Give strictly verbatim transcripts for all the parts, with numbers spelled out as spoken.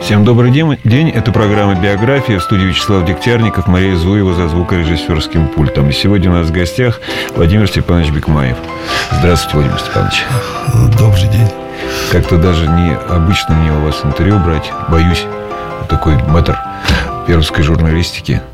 Всем добрый день. Это программа «Биография». В студии Вячеслав Дегтярников, Мария Зуева за звукорежиссерским пультом. И сегодня у нас в гостях Владимир Степанович Бикмаев. Здравствуйте, Владимир Степанович. Добрый день. Как-то даже необычно мне у вас интервью брать. Боюсь, такой мэтр пермской журналистики.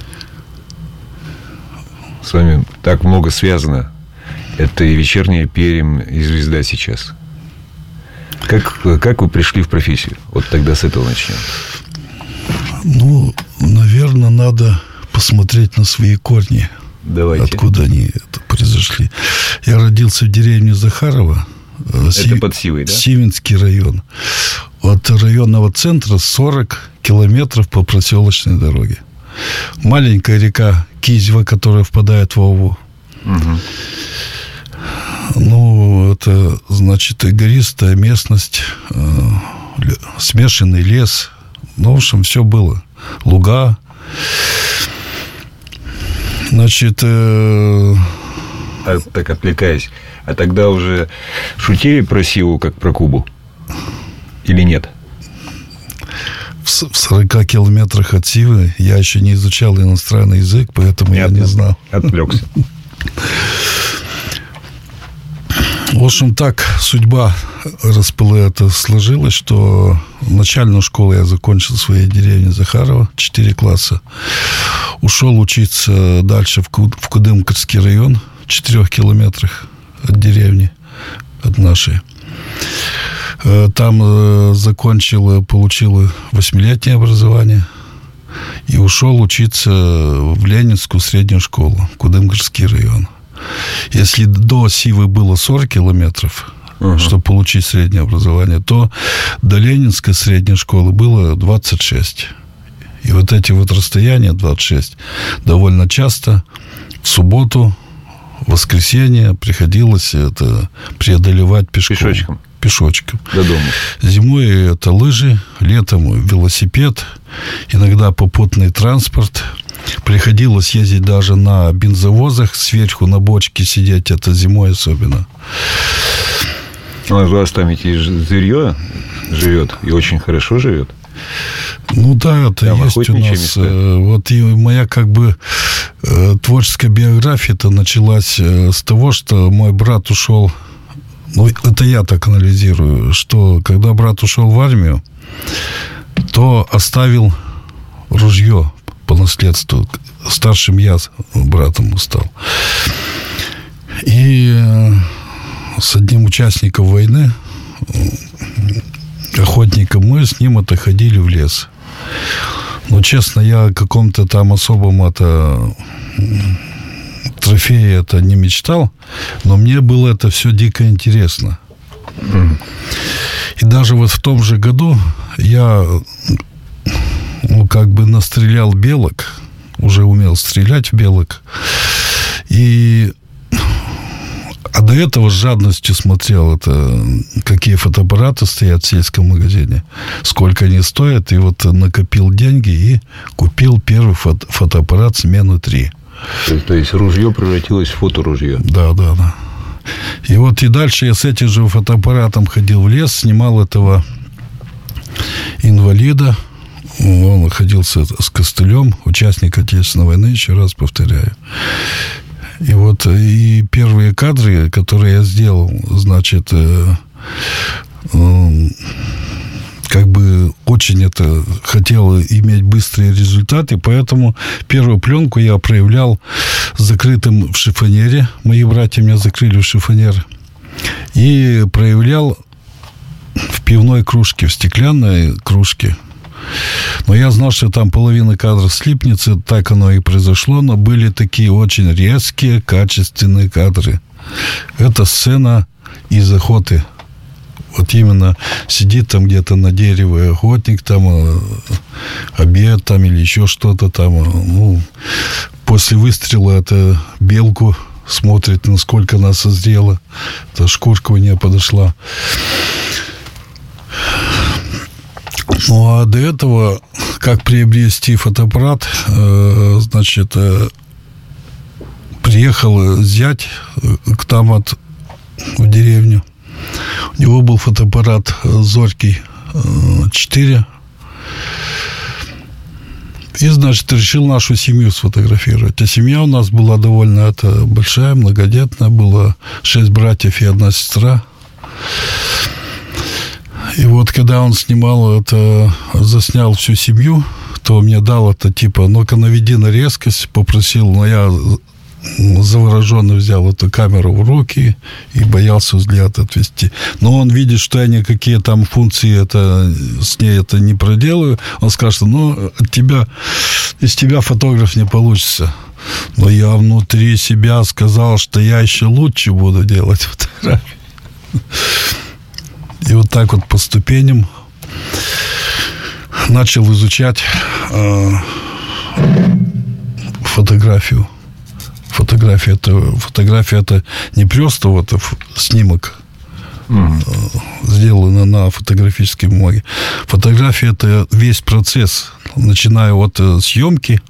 С вами так много связано. Это и «Вечерняя Пермь», и «Звезда» сейчас. Как, как вы пришли в профессию? Вот тогда с этого начнем. Ну, наверное, надо посмотреть на свои корни. Давайте. Откуда они это произошли. Я родился в деревне Захарова. Это Си... под Сивой, да? Сивинский район. От районного центра сорок километров по проселочной дороге. Маленькая река Кизьва, которая впадает в Волгу. Угу. Ну, это, значит, гористая местность, э, смешанный лес. Ну, в общем, все было. Луга. Значит... Э... А, так, отвлекаясь. А тогда уже шутили про Сиву, как про Кубу? Или нет? В сорока километрах от Сивы я еще не изучал иностранный язык, поэтому я, я не знал. Отвлекся. В общем, так судьба распыла это сложилась, что начальную школу я закончил в своей деревне Захарова, четыре класса. Ушел учиться дальше в Кудымкарский район, в четырех километрах от деревни, от нашей. Там закончил, получил восьмилетнее образование и ушел учиться в Ленинскую среднюю школу, Кудымкарский район. Если до Сивы было сорок километров, uh-huh. чтобы получить среднее образование, то до Ленинской средней школы было двадцать шесть. И вот эти вот расстояния двадцать шесть довольно часто в субботу, в воскресенье приходилось это преодолевать пешком. Пешочком. Пешочком. До дома. Зимой это лыжи, летом велосипед, иногда попутный транспорт. Приходилось ездить даже на бензовозах, сверху на бочке сидеть, это зимой особенно. У вас там ведь и зверье живет, и очень хорошо живет. Ну да, это там есть у нас. Места. Вот и моя как бы творческая биография-то началась с того, что мой брат ушел. Ну, это я так анализирую, что когда брат ушел в армию, то оставил ружье по наследству. Старшим я братом стал. И с одним участником войны, охотником, мы с ним это ходили в лес. Но, честно, я о каком-то там особом это трофее это не мечтал, но мне было это все дико интересно. Mm. И даже вот в том же году я, ну, как бы настрелял белок, уже умел стрелять в белок, и а до этого с жадностью смотрел, это, какие фотоаппараты стоят в сельском магазине, сколько они стоят, и вот накопил деньги и купил первый фото- фотоаппарат «Смену три». То, то есть ружье превратилось в фоторужье. Да, да, да. И вот и дальше я с этим же фотоаппаратом ходил в лес, снимал этого инвалида. Он находился с костылем, участник Отечественной войны, еще раз повторяю. И вот и первые кадры, которые я сделал, значит, э, э, как бы очень это хотел иметь быстрые результаты, поэтому первую пленку я проявлял закрытым в шифонере. Мои братья меня закрыли в шифонер. И проявлял в пивной кружке, в стеклянной кружке. Но я знал, что там половина кадров слипнется, так оно и произошло, но были такие очень резкие, качественные кадры. Это сцена из охоты. Вот именно сидит там где-то на дереве охотник, там обед там или еще что-то там. Ну, после выстрела это белку смотрит, насколько она созрела. Это шкурка у нее подошла. Ну, а до этого, как приобрести фотоаппарат, э, значит, э, приехал зять к там вот в деревню. У него был фотоаппарат Зорький четыре, И, значит, решил нашу семью сфотографировать. А семья у нас была довольно это, большая, многодетная. Было шесть братьев и одна сестра. И вот, когда он снимал это, заснял всю семью, то мне дал это, типа, ну-ка, наведи на резкость, попросил, но я завороженно взял эту камеру в руки и боялся взгляд отвести. Но он видит, что я никакие там функции это, с ней это не проделаю. Он скажет, ну, от тебя, из тебя фотограф не получится. Но я внутри себя сказал, что я еще лучше буду делать фотографии. И вот так вот по ступеням начал изучать э, фотографию. Фотография это, фотография это не просто вот снимок, mm-hmm. сделанный на фотографической бумаге. Фотография это весь процесс, начиная от съемки.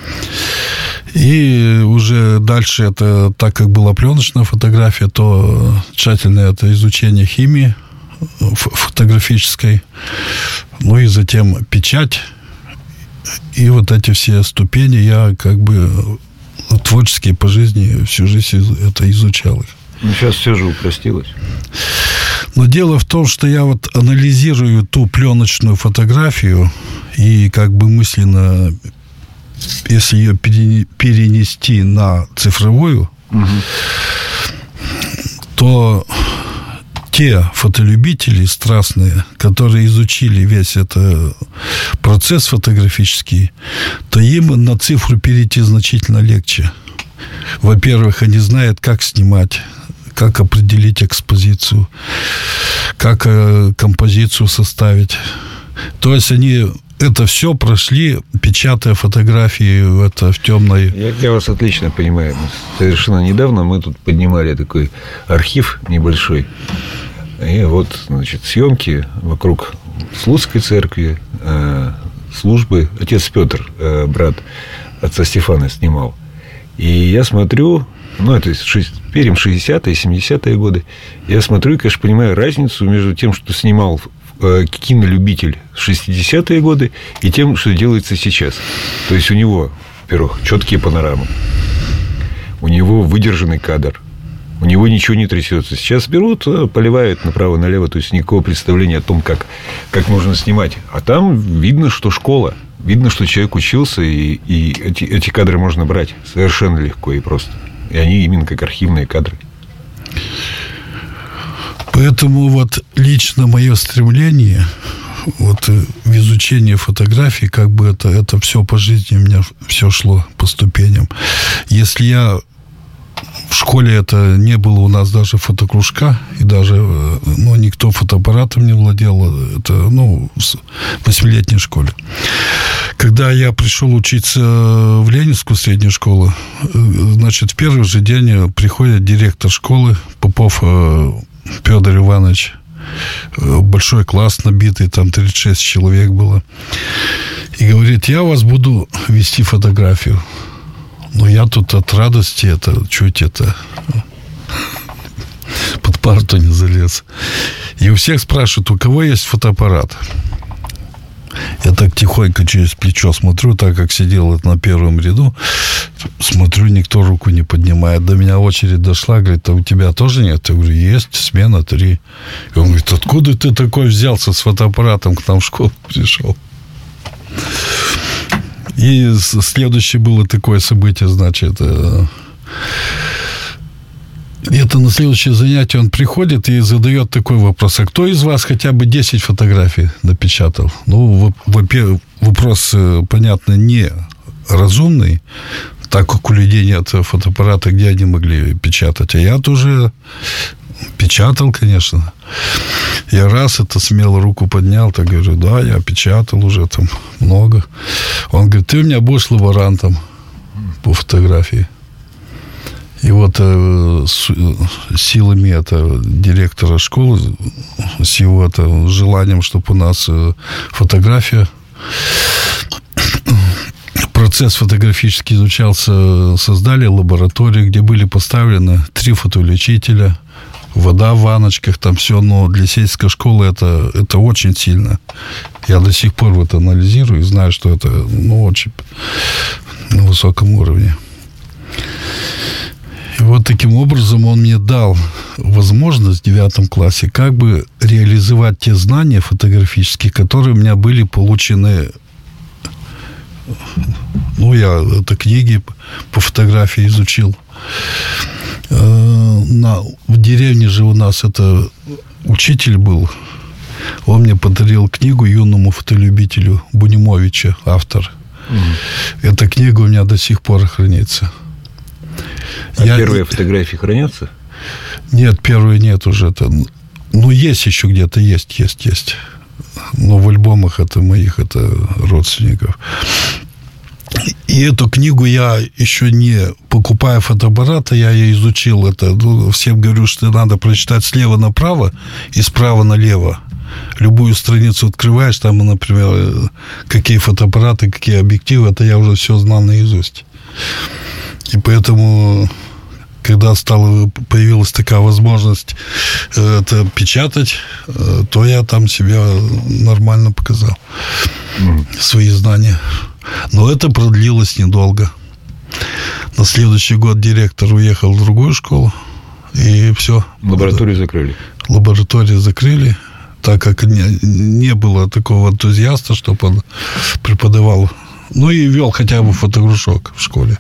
И уже дальше это, так как была пленочная фотография, то тщательное это изучение химии фотографической, ну и затем печать. И вот эти все ступени я как бы творческие по жизни всю жизнь это изучал их. Ну, сейчас все же упростилось. Но дело в том, что я вот анализирую ту пленочную фотографию и как бы мысленно, если ее перенести на цифровую, угу. то те фотолюбители страстные, которые изучили весь этот процесс фотографический, то им на цифру перейти значительно легче. Во-первых, они знают, как снимать, как определить экспозицию, как композицию составить. То есть они это все прошли, печатая фотографии это, в темной... Я, я вас отлично понимаю. Совершенно недавно мы тут поднимали такой архив небольшой. И вот, значит, съемки вокруг Слуцкой церкви, э, службы. Отец Петр, э, брат отца Стефана, снимал. И я смотрю, ну, это перем шестидесятые, семидесятые годы. Я смотрю и, конечно, понимаю разницу между тем, что снимал э, кинолюбитель в шестидесятые годы, и тем, что делается сейчас. То есть у него, во-первых, четкие панорамы, у него выдержанный кадр. У него ничего не трясется. Сейчас берут, поливают направо-налево, то есть никакого представления о том, как, как можно снимать. А там видно, что школа. Видно, что человек учился, и, и эти, эти кадры можно брать совершенно легко и просто. И они именно как архивные кадры. Поэтому вот лично мое стремление вот в изучении фотографий, как бы это, это все по жизни у меня все шло по ступеням. Если я в школе это не было у нас даже фотокружка, и даже, ну, никто фотоаппаратом не владел, это, ну, в восьмилетней школе. Когда я пришел учиться в Ленинскую среднюю школу, значит, в первый же день приходит директор школы Попов Петр Иванович, большой класс набитый, там тридцать шесть человек было, и говорит, я вас буду вести фотографию. Но я тут от радости это чуть это под парту не залез. И у всех спрашивают, у кого есть фотоаппарат? Я так тихонько через плечо смотрю, так как сидел на первом ряду, смотрю, никто руку не поднимает. До меня очередь дошла, говорит, а у тебя тоже нет? Я говорю, есть, смена три. И он говорит, откуда ты такой взялся с фотоаппаратом, к нам в школу пришел? И следующее было такое событие, значит, это на следующее занятие он приходит и задает такой вопрос, а кто из вас хотя бы десять фотографий напечатал? Ну, во-первых, вопрос, понятно, не разумный, так как у людей нет фотоаппарата, где они могли печатать, а я тоже печатал, конечно. Я раз это смело руку поднял, так говорю, да, я печатал уже там много. Он говорит, ты у меня будешь лаборантом по фотографии. И вот э, с, силами это, директора школы, с его это, желанием, чтобы у нас э, фотография, процесс фотографически изучался, создали лабораторию, где были поставлены три фотоувеличителя, вода в ванночках, там все, но для сельской школы это, это очень сильно. Я до сих пор вот анализирую и знаю, что это, ну, очень на высоком уровне. И вот таким образом он мне дал возможность в девятом классе как бы реализовать те знания фотографические, которые у меня были получены. Ну, я это книги по фотографии изучил. На, в деревне же у нас это учитель был. Он мне подарил книгу юному фотолюбителю Бунимовича, автор. Mm-hmm. Эта книга у меня до сих пор хранится. А я... первые фотографии хранятся? Нет, первые нет уже. Это... Ну, есть еще где-то, есть, есть, есть. Но в альбомах это моих, это родственников. И эту книгу я еще не покупая фотоаппарата, я ее изучил. Это, ну, всем говорю, что надо прочитать слева направо и справа налево. Любую страницу открываешь, там, например, какие фотоаппараты, какие объективы, это я уже все знал наизусть. И поэтому, когда стала, появилась такая возможность это печатать, то я там себя нормально показал, mm. свои знания. Но это продлилось недолго. На следующий год директор уехал в другую школу, и все. Лабораторию закрыли. Лабораторию закрыли, так как не, не было такого энтузиаста, чтобы он преподавал. Ну, и вел хотя бы фотокружок в школе.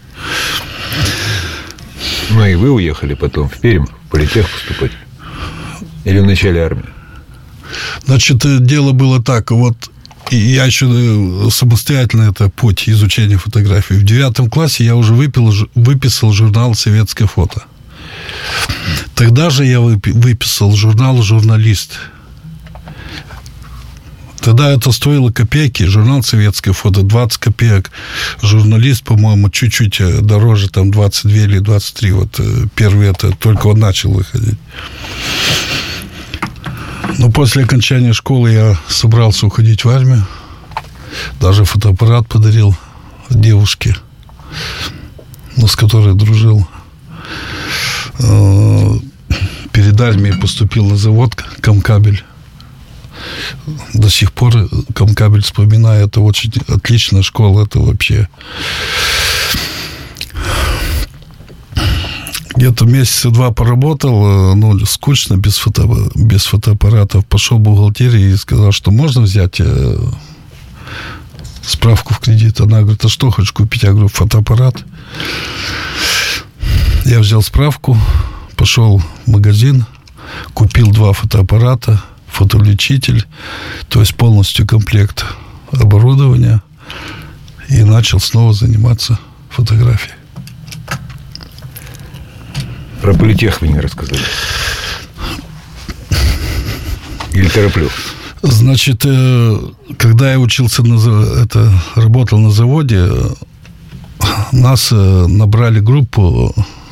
Ну, и вы уехали потом в Пермь, в политех поступать? Или в начале армии? Значит, дело было так, вот я еще самостоятельно это путь изучения фотографии. В девятом классе я уже выпил, выписал журнал «Советское фото». Тогда же я выписал журнал «Журналист». Тогда это стоило копейки. Журнал «Советское фото» двадцать копеек. «Журналист», по-моему, чуть-чуть дороже, там двадцать две или двадцать три. Вот первый это, только он начал выходить. Но после окончания школы я собрался уходить в армию. Даже фотоаппарат подарил девушке, ну, с которой дружил. Перед армией поступил на завод «Комкабель». До сих пор «Комкабель» вспоминаю. Это очень отличная школа. Это вообще... Где-то месяца два поработал, ну, скучно, без, фото, без фотоаппаратов. Пошел в бухгалтерию и сказал, что можно взять э, справку в кредит. Она говорит, а что хочешь купить? Я говорю, фотоаппарат. Я взял справку, пошел в магазин, купил два фотоаппарата, фотоувеличитель, то есть полностью комплект оборудования, и начал снова заниматься фотографией. Про политех вы не рассказали. Или тороплю? Значит, когда я учился, на, это, работал на заводе, нас набрали группу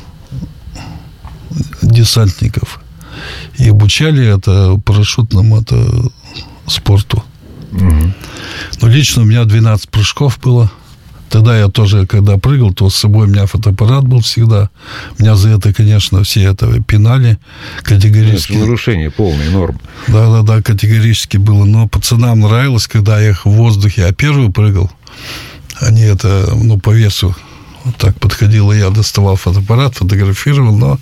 десантников и обучали это парашютному это, спорту. Угу. Но лично у меня двенадцать прыжков было. Тогда я тоже, когда прыгал, то с собой у меня фотоаппарат был всегда. Меня за это, конечно, все это пинали категорически. Это нарушение полной нормы. Да-да-да, категорически было. Но пацанам нравилось, когда я их в воздухе, я первый прыгал. Они это, ну, по весу вот так подходило. Я доставал фотоаппарат, фотографировал, но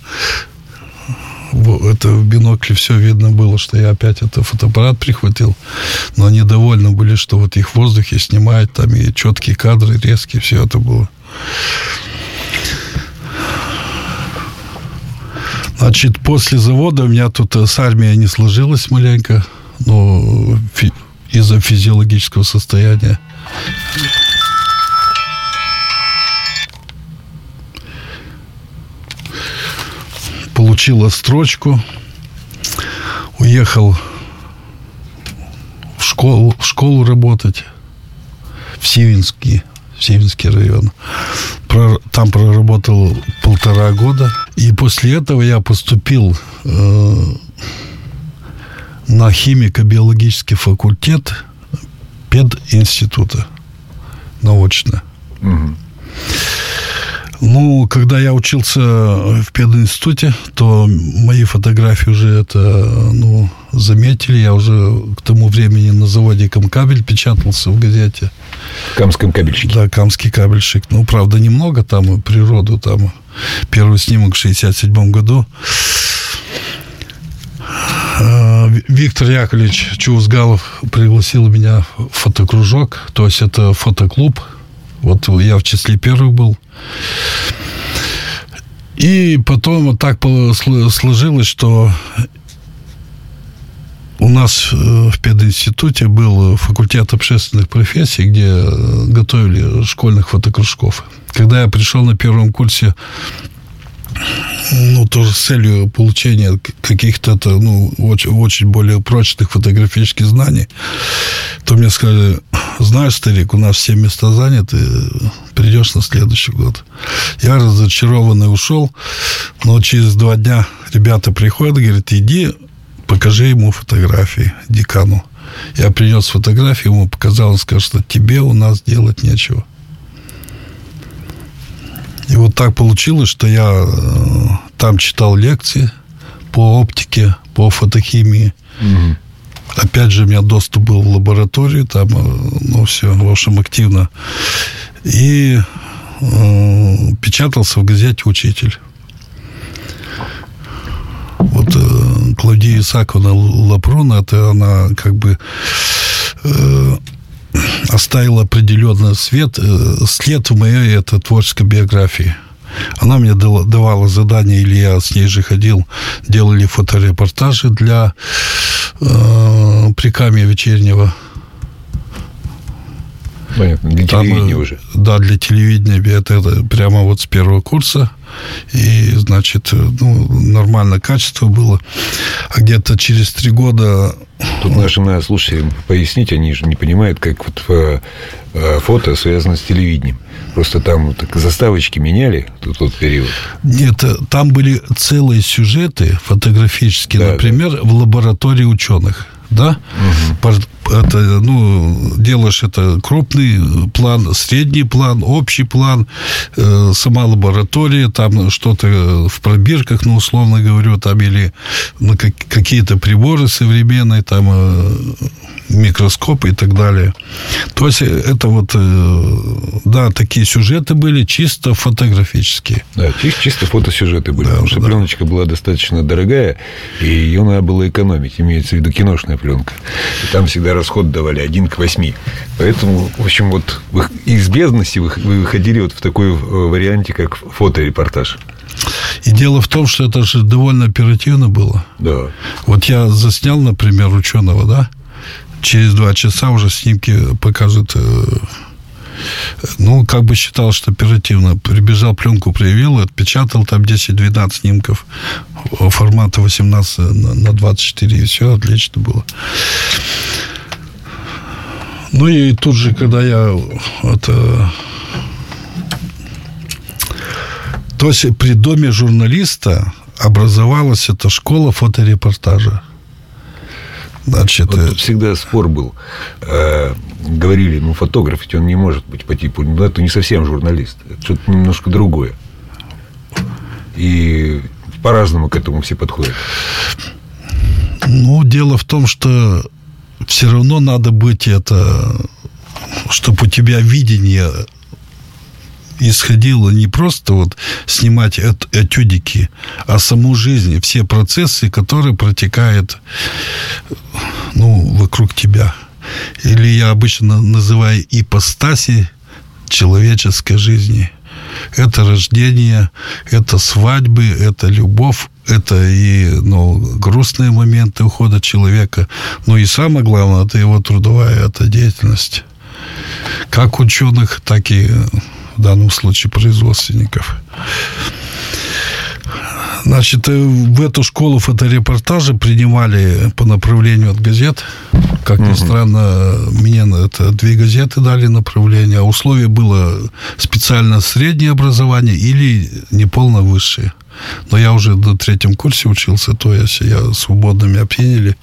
это в бинокле все видно было, что я опять это фотоаппарат прихватил. Но они довольны были, что вот их в воздухе снимают, там и четкие кадры, резкие, все это было. Значит, после завода у меня тут с армией не сложилось маленько, но фи- из-за физиологического состояния. Получил отстрочку, уехал в школу, в школу работать в Сивинский, в Сивинский район. Про, там проработал полтора года. И после этого я поступил э, на химико-биологический факультет пединститута научно. Угу. Ну, когда я учился в пединституте, то мои фотографии уже это, ну, заметили. Я уже к тому времени на заводе «Камкабель» печатался в газете. В Камском кабельщике. Да, Камский кабельщик. Ну, правда, немного там, природу там. Первый снимок в шестьдесят седьмом году. Виктор Яковлевич Чувузгалов пригласил меня в фотокружок. То есть, это фотоклуб. Вот я в числе первых был. И потом вот так сложилось, что у нас в пединституте был факультет общественных профессий, где готовили школьных фотокружков. Когда я пришел на первом курсе, ну, тоже с целью получения каких-то, ну, очень, очень более прочных фотографических знаний, то мне сказали: знаешь, старик, у нас все места заняты, придешь на следующий год. Я разочарованный ушел, но через два дня ребята приходят, говорят: иди, покажи ему фотографии, декану. Я принес фотографии, ему показал, он сказал, что тебе у нас делать нечего. И вот так получилось, что я э, там читал лекции по оптике, по фотохимии. Mm-hmm. Опять же, у меня доступ был в лабораторию, там, э, ну, все, в общем, активно. И э, печатался в газете «Учитель». Вот э, Клавдия Исааковна Лапруна, это она как бы... Э, оставила определенный свет, след в моей это, творческой биографии. Она мне давала задание, или я с ней же ходил, делали фоторепортажи для э, Прикамья вечернего. Понятно, для Там, телевидения уже. Да, для телевидения. Это, это прямо вот с первого курса. И, значит, ну, нормальное качество было. А где-то через три года... Тут нашим слушателям пояснить, они же не понимают, как вот фото связано с телевидением. Просто там так заставочки меняли в тот период. Нет, там были целые сюжеты фотографические, да, например, да. в лаборатории ученых. Да? Угу. Это, ну, делаешь это крупный план, средний план, общий план, э, сама лаборатория, там что-то в пробирках, ну, условно говорю, там или ну, как, какие-то приборы современные, там э, микроскопы и так далее. То есть это вот, э, да, такие сюжеты были чисто фотографические. Да, чисто, чисто фотосюжеты были, да, потому что да. пленочка была достаточно дорогая, и ее надо было экономить, имеется в виду киношная пленка. И там всегда расход давали один к восьми. Поэтому, в общем, вот из бедности вы выходили вот в такой варианте, как фоторепортаж. И дело в том, что это же довольно оперативно было. Да. Вот я заснял, например, ученого, да, через два часа уже снимки покажут. Ну, как бы считал, что оперативно. Прибежал, пленку проявил, отпечатал там десять-двенадцать снимков формата восемнадцать на двадцать четыре, и все отлично было. Ну, и тут же, когда я это... То есть при доме журналиста образовалась эта школа фоторепортажа. Значит, вот тут всегда спор был. Говорили, ну, фотограф, ведь он не может быть по типу, ну, это не совсем журналист, это что-то немножко другое. И по-разному к этому все подходят. Ну, дело в том, что все равно надо быть это, чтобы у тебя видение исходило не просто вот снимать этюдики, а саму жизнь, все процессы, которые протекают, ну, вокруг тебя. Или я обычно называю ипостаси человеческой жизни. Это рождение, это свадьбы, это любовь, это и, ну, грустные моменты ухода человека. Ну и самое главное, это его трудовая это деятельность. Как ученых, так и в данном случае производственников. Значит, в эту школу фоторепортажа принимали по направлению от газет. Как ни странно, мне это две газеты дали направление, а условие было специально среднее образование или неполно высшее. Но я уже на третьем курсе учился, то есть я свободно меня приняли.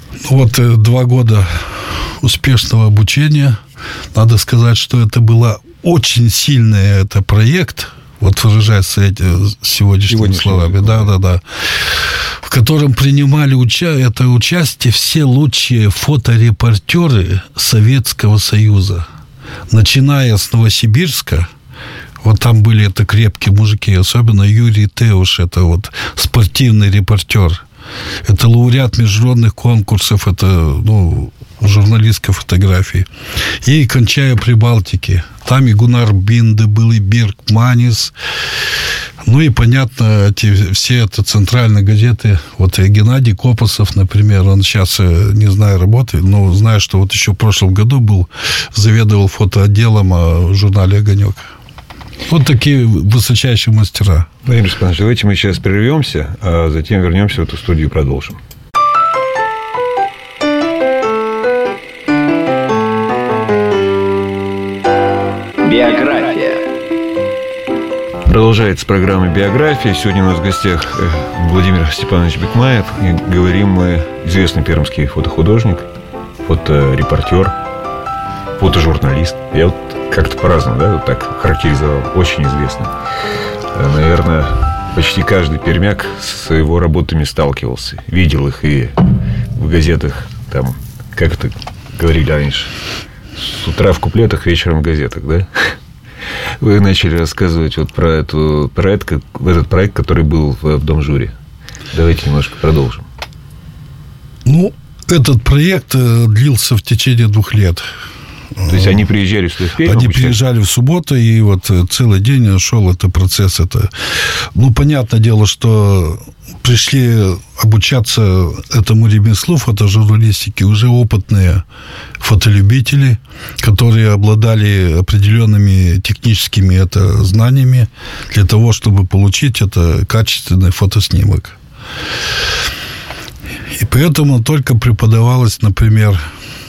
Вот два года успешного обучения. Надо сказать, что это была очень сильный это проект, вот выражаясь сегодняшними словами, да, да, да, в котором принимали уча- это участие все лучшие фоторепортеры Советского Союза, начиная с Новосибирска. Вот там были это крепкие мужики, особенно Юрий Теуш, это вот спортивный репортер. Это лауреат международных конкурсов, это, ну, журналистской фотографии. И кончая Прибалтики. Там и Гуннар Бинде был, и Бирк Манис. Ну и, понятно, эти, все это центральные газеты. Вот и Геннадий Копосов, например, он сейчас, не знаю, работает, но знаю, что вот еще в прошлом году был, заведовал фотоотделом в журнале «Огонек». Вот такие высочайшие мастера. Владимир Степанович, давайте мы сейчас прервемся, а затем вернемся в эту студию и продолжим. Биография. Продолжается программа «Биография». Сегодня у нас в гостях Владимир Степанович Бикмаев. И говорим мы, известный пермский фотохудожник, фоторепортер, фотожурналист. Я вот как-то по-разному, да, вот так характеризовал. Очень известный. Наверное, почти каждый пермяк с его работами сталкивался. Видел их и в газетах, там, как это говорили раньше, с утра в куплетах, вечером в газетах, да? Вы начали рассказывать вот про, эту, про этот, этот проект, который был в, в Домжуре. Давайте немножко продолжим. Ну, этот проект длился в течение двух лет. То есть они приезжали сюда в Пермь? Они приезжали в субботу, и вот целый день шел этот процесс. Это, ну, понятное дело, что пришли обучаться этому ремеслу фотожурналистики уже опытные фотолюбители, которые обладали определенными техническими это знаниями для того, чтобы получить это качественный фотоснимок. И поэтому только преподавалось, например,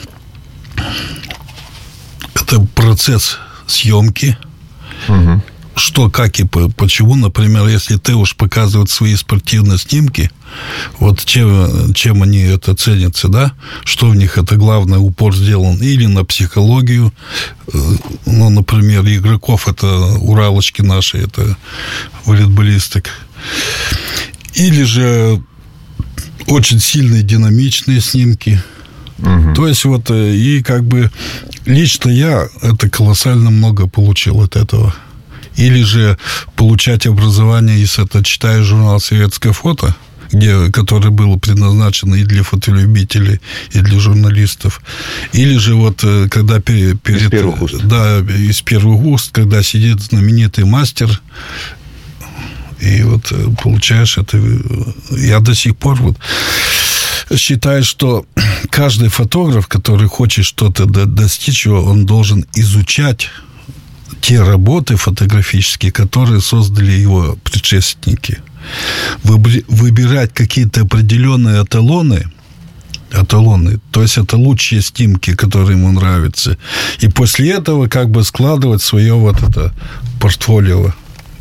это процесс съемки, угу. Что, как и почему. Например, если Теуш показывает свои спортивные снимки, вот чем, чем они это ценятся, да, что в них это главное, упор сделан или на психологию, ну, например, игроков, это уралочки наши, это волейболисток, или же очень сильные динамичные снимки. Угу. То есть вот, и как бы лично я это колоссально много получил от этого. Или же получать образование, если это читаю журнал «Советское фото», где, который был предназначен и для фотолюбителей, и для журналистов. Или же вот когда перед... Из первых уст. Да, из первых уст, когда сидит знаменитый мастер, и вот получаешь это... Я до сих пор вот считаю, что каждый фотограф, который хочет что-то достичь, он должен изучать те работы фотографические, которые создали его предшественники. Выбирать какие-то определенные эталоны, эталоны, то есть это лучшие снимки, которые ему нравятся, и после этого как бы складывать свое вот это портфолио.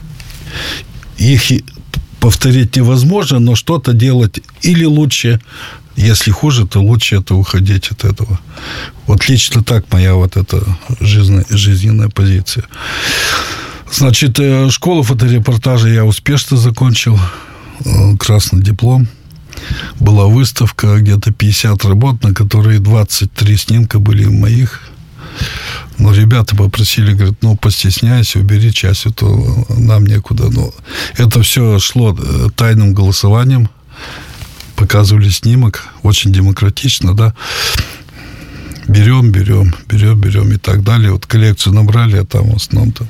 Их повторить невозможно, но что-то делать или лучше. Если хуже, то лучше это уходить от этого. Вот лично так моя вот эта жизненная, жизненная позиция. Значит, школу фоторепортажа я успешно закончил. Красный диплом. Была выставка, где-то пятьдесят работ, на которые двадцать три снимка были моих. Но ребята попросили, говорят, ну, постесняйся, убери часть, а то нам некуда. Но это все шло тайным голосованием. Показывали снимок, очень демократично, да. Берем, берем, берем, берем и так далее. Вот коллекцию набрали, а там в основном-то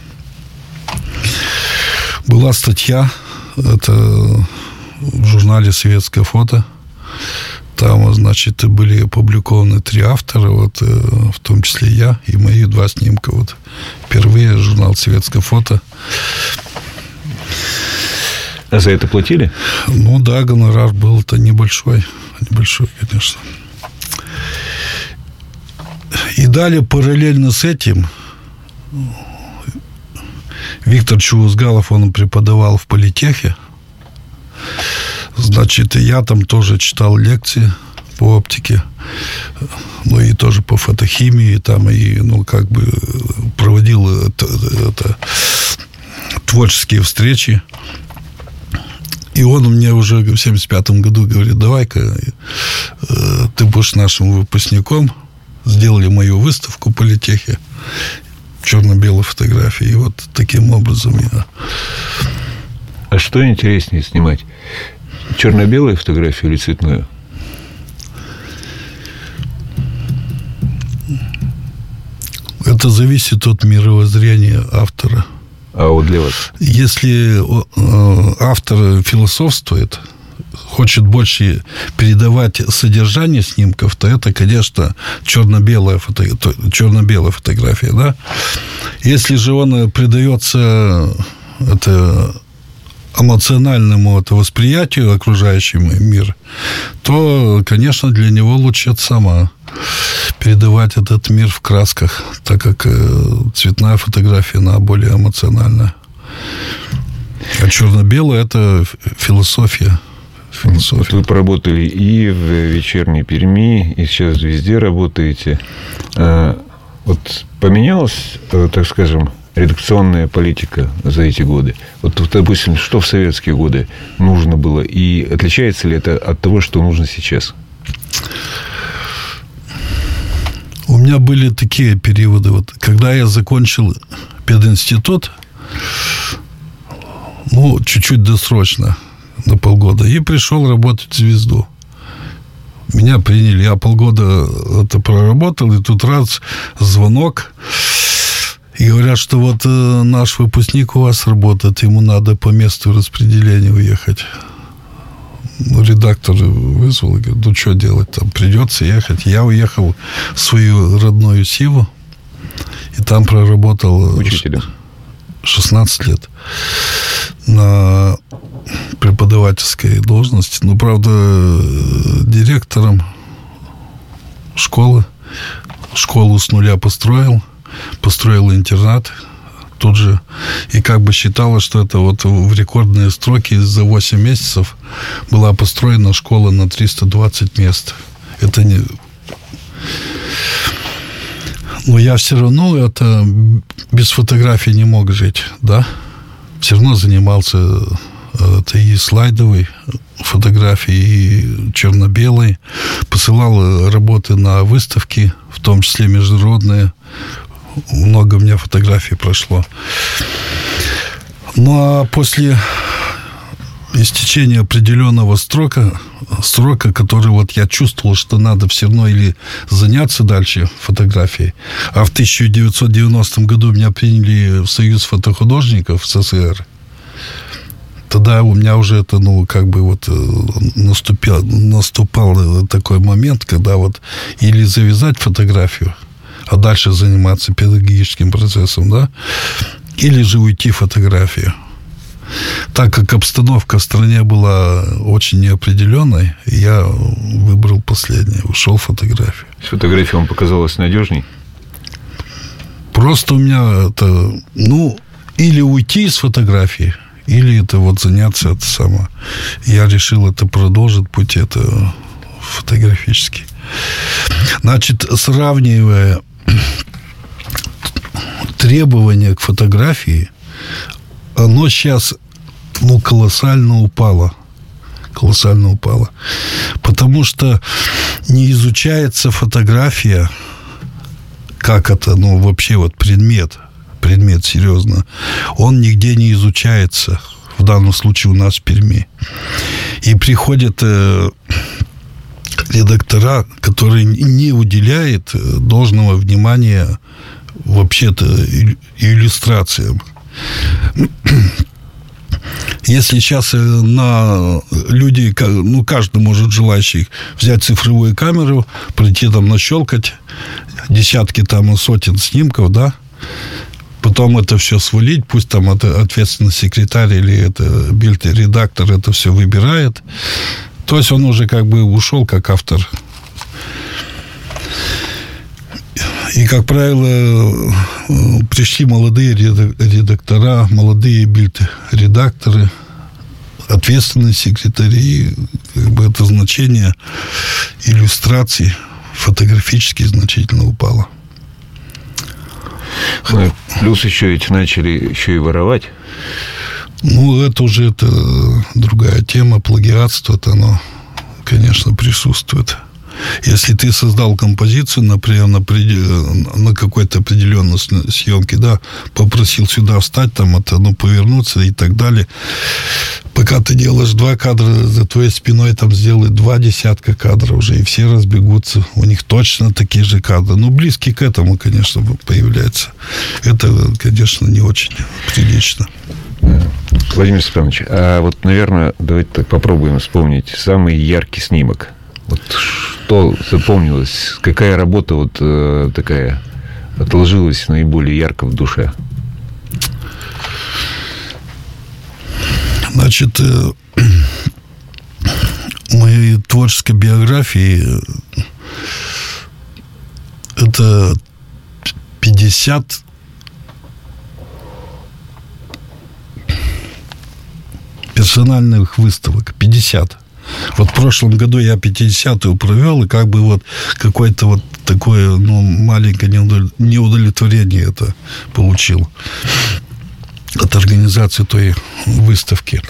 была статья, это в журнале «Советское фото». Там, значит, были опубликованы три автора, вот, в том числе я и мои два снимка. Вот впервые журнал «Советское фото». А за это платили? Ну да, гонорар был-то небольшой. Небольшой, конечно. И далее параллельно с этим Виктор Чувузгалов, он преподавал в политехе. Значит, я там тоже читал лекции. по оптике, ну и тоже по фотохимии, там и, ну, как бы проводил это, это, творческие встречи. И он мне уже в семьдесят пятом году говорит: давай-ка э, ты будешь нашим выпускником. Сделали мою выставку в политехе, черно-белой фотографии. И вот таким образом я... А что интереснее снимать? Черно-белую фотографию или цветную? Это зависит от мировоззрения автора. А вот для вас? Если автор философствует, хочет больше передавать содержание снимков, то это, конечно, черно-белая, фото... черно-белая фотография, да? Если же он предается это эмоциональному это восприятию окружающего мира, то, конечно, для него лучше сама передавать этот мир в красках, так как цветная фотография, она более эмоциональная. А черно-белая – это философия. философия. Вот вы поработали и в «Вечерней Перми», и сейчас везде работаете. Вот поменялась, так скажем, редакционная политика за эти годы? Вот, допустим, что в советские годы нужно было, и отличается ли это от того, что нужно сейчас? У меня были такие периоды. Вот, когда я закончил пединститут, ну, чуть-чуть досрочно, на полгода, и пришел работать в «Звезду». Меня приняли. Я полгода это проработал, и тут раз звонок, и говорят, что вот э, наш выпускник у вас работает, ему надо по месту распределения уехать. Ну, редактор вызвал и говорит: ну, что делать, там придется ехать. Я уехал в свою родную Сиву, и там проработал учителем шестнадцать лет на преподавательской должности. Ну, правда, директором школы. Школу с нуля построил. Построил интернат тут же. И как бы считалось, что это вот в рекордные сроки за восемь месяцев была построена школа на триста двадцать мест. Это не... Но я все равно это без фотографий не мог жить, да? Все равно занимался это и слайдовой фотографией, и черно-белой. Посылал работы на выставки, в том числе международные. Много у меня фотографий прошло. Ну, а после истечения определенного срока, срока, который вот я чувствовал, что надо все равно или заняться дальше фотографией. А в тысяча девятьсот девяностом году меня приняли в Союз фотохудожников СССР. Тогда у меня уже это, ну, как бы вот наступил, наступал такой момент, когда вот или завязать фотографию, а дальше заниматься педагогическим процессом, да, или же уйти в фотографию. Так как обстановка в стране была очень неопределенной, я выбрал последнее, ушел в фотографию. Фотография вам показалась надежней? Просто у меня это, ну, или уйти из фотографии, или это вот заняться это само. Я решил это продолжить путь это фотографический. Значит, сравнивая требования к фотографии, оно сейчас, ну, колоссально упало. Колоссально упало. Потому что не изучается фотография, как это, ну, вообще вот предмет, предмет серьезно, он нигде не изучается. В данном случае у нас в Перми. И приходят э, редактора, которые не уделяют должного внимания вообще-то иллюстрациям. Если сейчас на люди, ну, каждый может желающий взять цифровую камеру, прийти там нащелкать десятки там сотен снимков, да, потом это все свалить, пусть там это ответственный секретарь или это бильд-редактор это все выбирает. То есть он уже как бы ушел как автор. И, как правило, пришли молодые редактора, молодые бильд-редакторы, ответственные секретари, как бы это значение иллюстраций фотографически значительно упало. Ну, плюс еще ведь начали еще и воровать. Ну, это уже это другая тема. Плагиатство-то оно, конечно, присутствует. Если ты создал композицию, например, на, на какой-то определенной съемке, да, попросил сюда встать, там это, ну, повернуться и так далее. Пока ты делаешь два кадра, за твоей спиной там сделают два десятка кадров уже, и все разбегутся. У них точно такие же кадры. Ну, близкие к этому, конечно, появляются. Это, конечно, не очень прилично. Владимир Степанович, а вот, наверное, давайте так попробуем вспомнить самый яркий снимок. Вот что запомнилось? Какая работа вот э, такая отложилась наиболее ярко в душе? Значит, э, в моей творческой биографии это пятьдесят персональных выставок. пятьдесят. Вот в прошлом году я пятидесятую провел, и как бы вот какое-то вот такое, ну, маленькое неудовлетворение это получил от организации той выставки.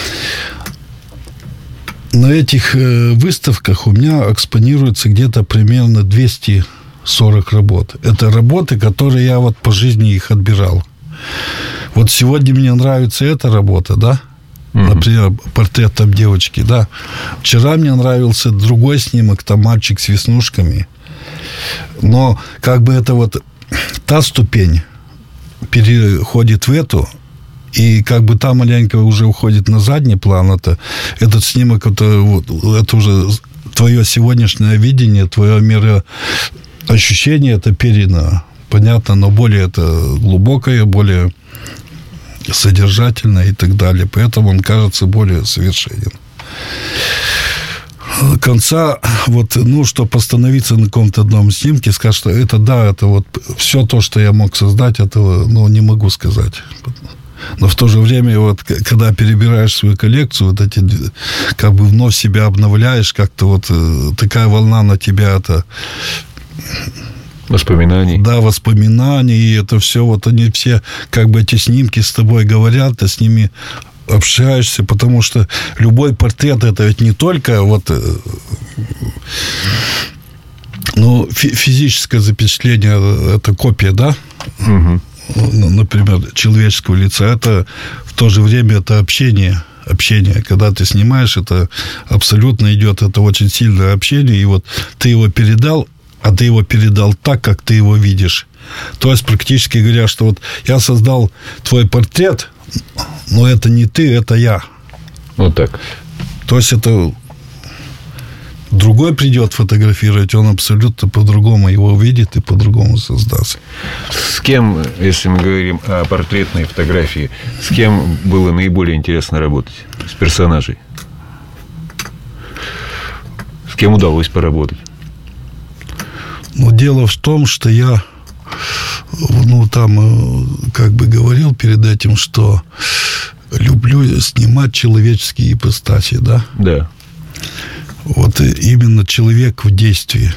На этих выставках у меня экспонируется где-то примерно двести сорок работ. Это работы, которые я вот по жизни их отбирал. Вот сегодня мне нравится эта работа, да? Например, портрет там девочки, да. Вчера мне нравился другой снимок, там мальчик с веснушками. Но как бы это вот та ступень переходит в эту, и как бы та маленько уже уходит на задний план. Это, этот снимок, это, вот, это уже твое сегодняшнее видение, твое мироощущение, это передано, понятно, но более это глубокое, более содержательно и так далее. Поэтому он кажется более совершенен. Конца, вот, ну, чтобы остановиться на каком-то одном снимке, сказать, что это, да, это вот все то, что я мог создать, этого, ну, не могу сказать. Но в то же время, вот, когда перебираешь свою коллекцию, вот эти, как бы вновь себя обновляешь, как-то вот такая волна на тебя, это... Воспоминаний. Да, воспоминаний, и это все, вот они все, как бы эти снимки с тобой говорят, ты с ними общаешься, потому что любой портрет, это ведь не только вот, ну, физическое запечатление, это копия, да? Угу. Например, человеческого лица, это в то же время это общение. Общение, когда ты снимаешь, это абсолютно идет, это очень сильное общение, и вот ты его передал, а ты его передал так, как ты его видишь. То есть, практически говоря, что вот я создал твой портрет, но это не ты, это я. Вот так. То есть, это другой придет фотографировать, он абсолютно по-другому его увидит и по-другому создаст. С кем, если мы говорим о портретной фотографии, с кем было наиболее интересно работать? С персонажей? С кем удалось поработать? Но дело в том, что я, ну, там, как бы говорил перед этим, что люблю снимать человеческие ипостаси, да? Да. Вот именно человек в действии.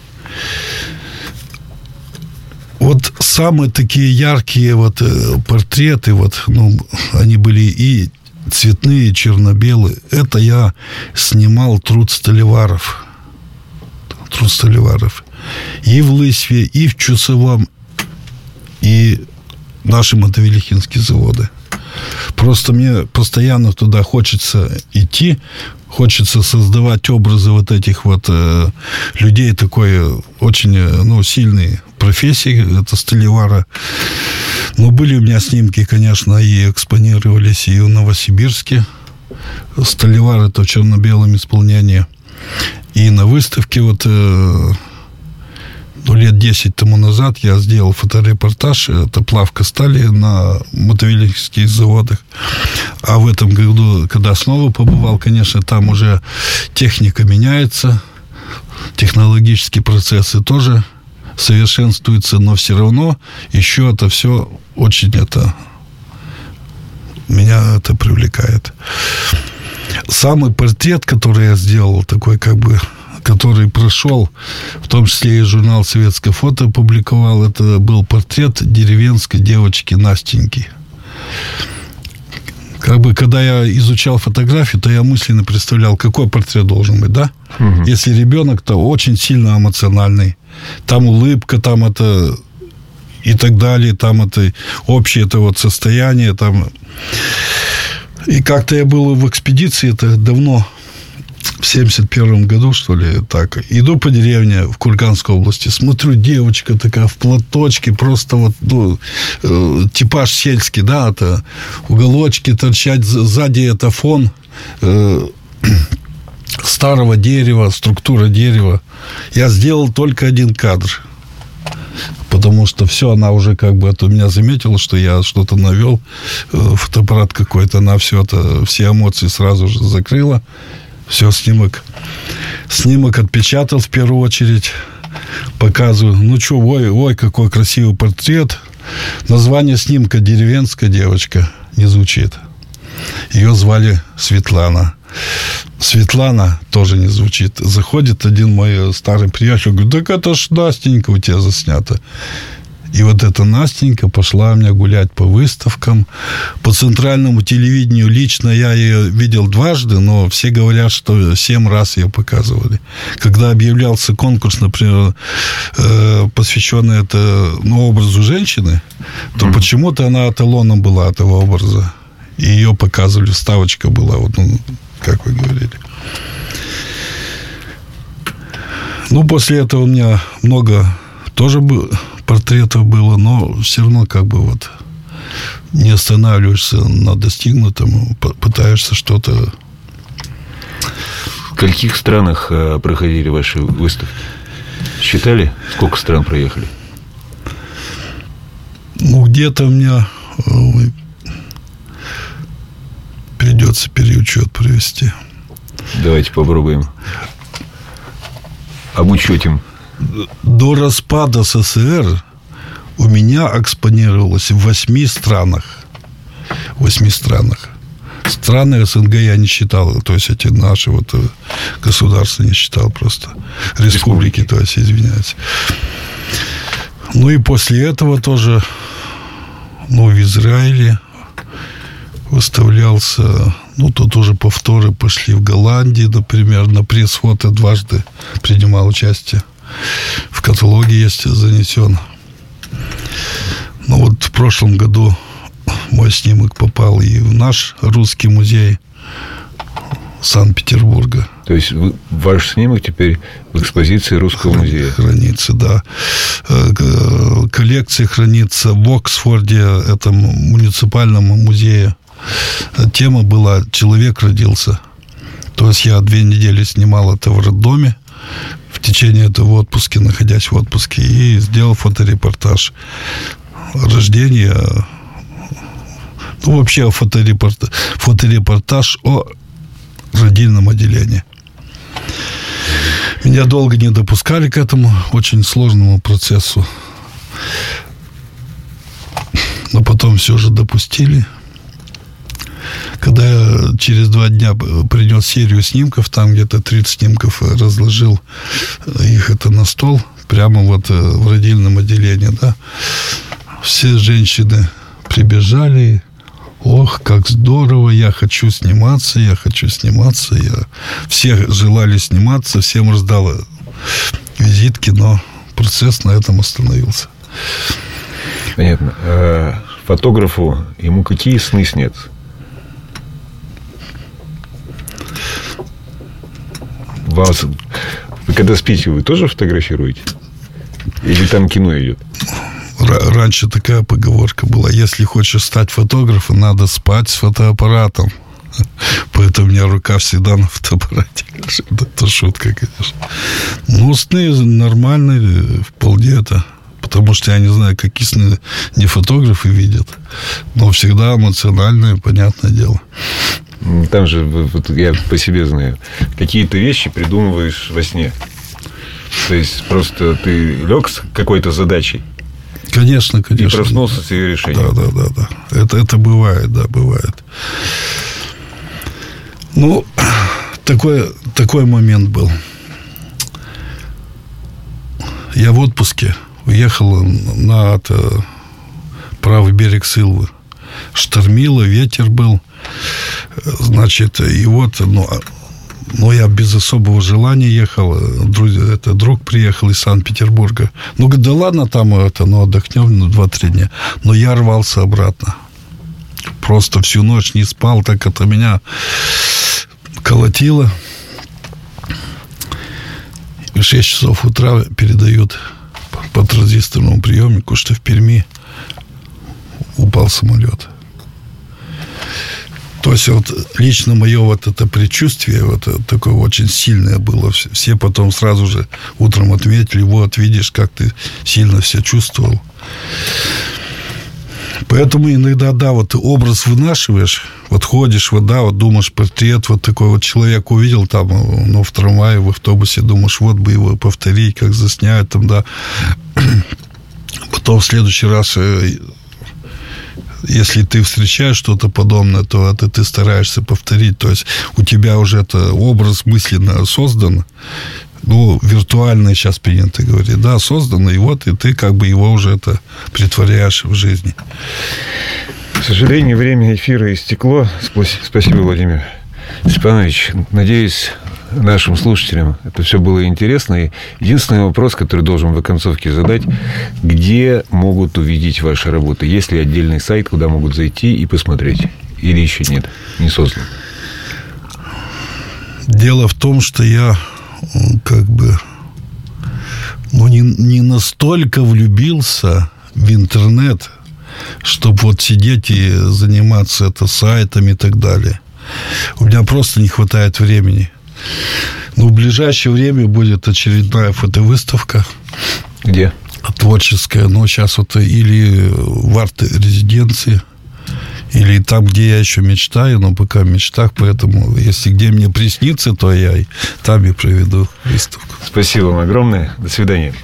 Вот самые такие яркие вот портреты, вот, ну, они были и цветные, и черно-белые. Это я снимал труд столеваров. Труд столеваров. И в Лысьве, и в Чусовом, и наши Мотовилихинские заводы. Просто мне постоянно туда хочется идти, хочется создавать образы вот этих вот э, людей такой очень, ну, сильной профессии, это столевара. Но были у меня снимки, конечно, и экспонировались и в Новосибирске. Столевар — это в черно-белом исполнении. И на выставке вот... Э, Ну, лет десять тому назад я сделал фоторепортаж. Это плавка стали на мотовилихинских заводах. А в этом году, когда снова побывал, конечно, там уже техника меняется, технологические процессы тоже совершенствуются, но все равно еще это все очень это... Меня это привлекает. самый портрет, который я сделал, такой как бы, который прошел, в том числе и журнал «Советское фото» опубликовал, это был портрет деревенской девочки Настеньки. Как бы, когда я изучал фотографию, то я мысленно представлял, какой портрет должен быть, да? Угу. Если ребенок, то очень сильно эмоциональный. Там улыбка, там это и так далее, там это общее это вот состояние, там. И как-то я был в экспедиции, это давно, в семьдесят первом году, что ли, так. Иду по деревне в Курганской области, смотрю, девочка такая в платочке, просто вот, ну, э, типаж сельский, да, это уголочки торчать, сзади это фон э, старого дерева, структура дерева. Я сделал только один кадр, потому что все, она уже как бы это меня заметила, что я что-то навел, э, фотоаппарат какой-то, она все это, все эмоции сразу же закрыла. Все, снимок. Снимок отпечатал в первую очередь. Показываю. Ну, что, ой, ой, какой красивый портрет. Название снимка «Деревенская девочка» не звучит. Ее звали Светлана. Светлана тоже не звучит. Заходит один мой старый приятель, говорит, так это ж Настенька у тебя заснята. И вот эта Настенька пошла у меня гулять по выставкам, по центральному телевидению. Лично я ее видел дважды, но все говорят, что семь раз ее показывали. Когда объявлялся конкурс, например, посвященный это, ну, образу женщины, то mm-hmm. почему-то она эталоном была этого образа. И ее показывали, вставочка была, вот, ну, как вы говорили. Ну, после этого у меня много тоже было... портретов было, но все равно как бы вот не останавливаешься на достигнутом, пытаешься что-то. В каких странах проходили ваши выставки? Считали, сколько стран проехали? Ну, где-то у меня придется переучет провести. Давайте попробуем. Обучетим. До распада СССР у меня экспонировалось в восьми странах. В восьми странах. Страны СНГ я не считал. То есть, эти наши вот государства не считал просто. Республики, Республики. То есть, извиняюсь. Ну, и после этого тоже, ну, в Израиле выставлялся. Ну, тут уже повторы пошли в Голландии, например. На пресс-фото дважды принимал участие. В каталоге есть занесен. Ну, вот в прошлом году мой снимок попал и в наш русский музей Санкт-Петербурга. То есть вы, ваш снимок теперь в экспозиции Русского Храни, музея? Хранится, да. Коллекция хранится в Оксфорде, этом муниципальном музее. Тема была «Человек родился». То есть я две недели снимал это в роддоме. В течение этого отпуска, находясь в отпуске, и сделал фоторепортаж рождения, ну, вообще фоторепортаж, фоторепортаж о родильном отделении. Меня долго не допускали к этому очень сложному процессу, но потом все же допустили. Когда я через два дня принес серию снимков, там где-то тридцать снимков, разложил их это на стол, прямо вот в родильном отделении, да, все женщины прибежали, ох, как здорово, я хочу сниматься, я хочу сниматься, я... все желали сниматься, всем раздал визитки, но процесс на этом остановился. Понятно. А фотографу ему какие сны снятся? Вас, вы когда спите, вы тоже фотографируете? Или там кино идет? Раньше такая поговорка была: если хочешь стать фотографом, надо спать с фотоаппаратом. Поэтому у меня рука всегда на фотоаппарате. Это шутка, конечно. Ну, сны нормальные, вполне это. Потому что я не знаю, какие сны не фотографы видят. Но всегда эмоциональные, понятное дело. Там же, вот я по себе знаю, какие-то вещи придумываешь во сне. То есть просто ты лег с какой-то задачей. Конечно, конечно. И проснулся с ее решением. Да, да, да, да. Это, это бывает, да, бывает. Ну, такой, такой момент был. Я в отпуске уехал на это, правый берег Сылвы. Штормило, ветер был. Значит, и вот, ну, ну, я без особого желания ехал. Друг, это, друг приехал из Санкт-Петербурга. Ну, говорит, да ладно, там это, ну, отдохнем на два-три дня. Но я рвался обратно. Просто всю ночь не спал, так это меня колотило. И в шесть часов утра передают по транзисторному приемнику, что в Перми упал самолет. То есть вот лично мое вот это предчувствие вот такое очень сильное было. Все потом сразу же утром отметили, вот видишь, как ты сильно себя чувствовал. Поэтому иногда, да, вот ты образ вынашиваешь, вот ходишь, вот, да, вот думаешь, портрет, вот такой вот человек увидел там, ну, в трамвае, в автобусе, думаешь, вот бы его повторить, как заснять там, да. Потом в следующий раз, если ты встречаешь что-то подобное, то это ты стараешься повторить, то есть у тебя уже это образ мысленно создан, ну, виртуально сейчас принято говорить, да, создано, и вот, и ты как бы его уже это притворяешь в жизни. К сожалению, время эфира истекло. Спасибо, Владимир Степанович. Надеюсь, нашим слушателям это все было интересно. И единственный вопрос, который должен в оконцовке задать: где могут увидеть ваши работы? Есть ли отдельный сайт, куда могут зайти и посмотреть? Или еще нет? Не создан? Дело в том, что я как бы ну, не, не настолько влюбился в интернет, чтобы вот сидеть и заниматься это сайтами и так далее. У меня просто не хватает времени. Но в ближайшее время будет очередная фотовыставка. Где? Творческая. Но сейчас вот или в арт-резиденции, или там, где я еще мечтаю, но пока в мечтах, поэтому если где мне приснится, то я там и проведу выставку. Спасибо вам огромное. До свидания.